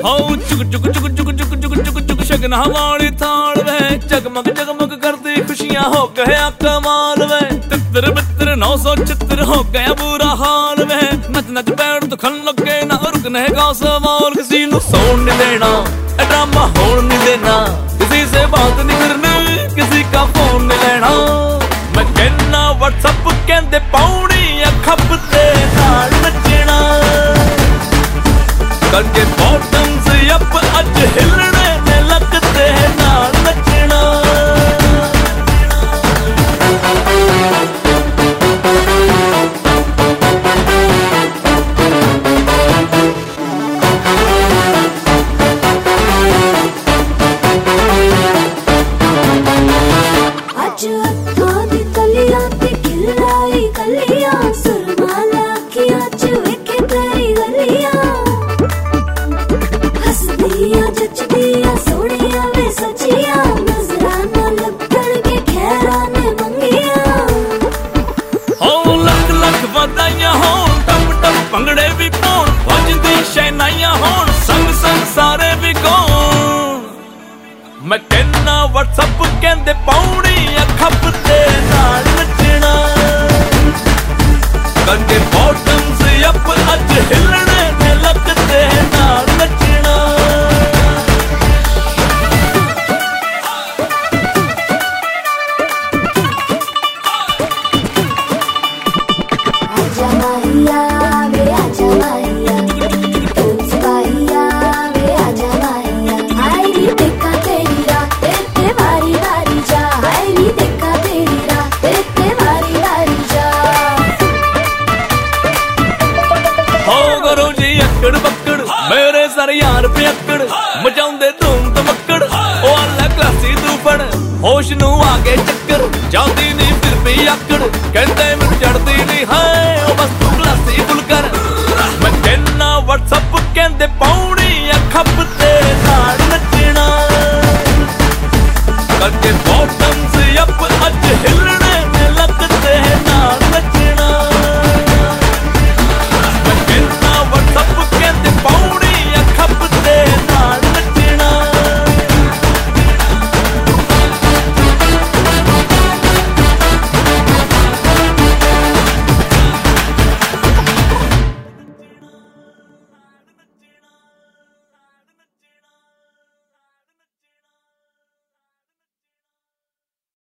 चुक चुक चुक चुक चुक चुक चुक चुक शगना वाली थाल वे जगमग जगमग करती खुशियां हो गया कमाल वे तितर बितर 976 हो गया बुरा हाल वे नच नच बैठ तो खन लगे ना रुकने का सवाल किसी नु सोन नहीं देना ड्रामा होन नहीं देना किसी से बात नहीं करनी किसी का फोन नहीं लेना मैं कहना व्हाट्सएप कहते पौड़ी खपते नाल नचना करके बॉटम्स अप अज हिलने ने लगते नाल नचना भंगड़े भी पाउन वजदी शहनाइयां होन संग संग सारे भी गौन मैं कहना व्हाट्सएप कहते पौड़ी खपते नाल नचना करके बॉटम्स अप अज हिलने ने लगते नाल नचना मेरे सारे यार पियक्कड़ मचाउंदे धूम धमक्कड़ ओ अल्लाह क्लासी तू फड़ होश नू आगे चक्कर जाती नहीं फिर भी आकड़ कहते मैनू चढ़ती नहीं है